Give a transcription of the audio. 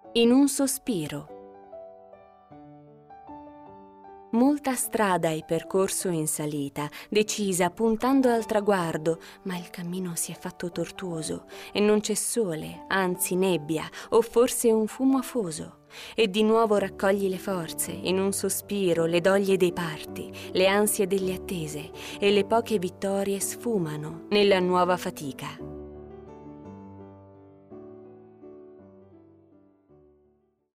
In un sospiro. Molta strada hai percorso in salita, decisa, puntando al traguardo, ma il cammino si è fatto tortuoso e non c'è sole, anzi nebbia o forse un fumo afoso. E di nuovo raccogli le forze, in un sospiro, le doglie dei parti, le ansie delle attese e le poche vittorie sfumano nella nuova fatica.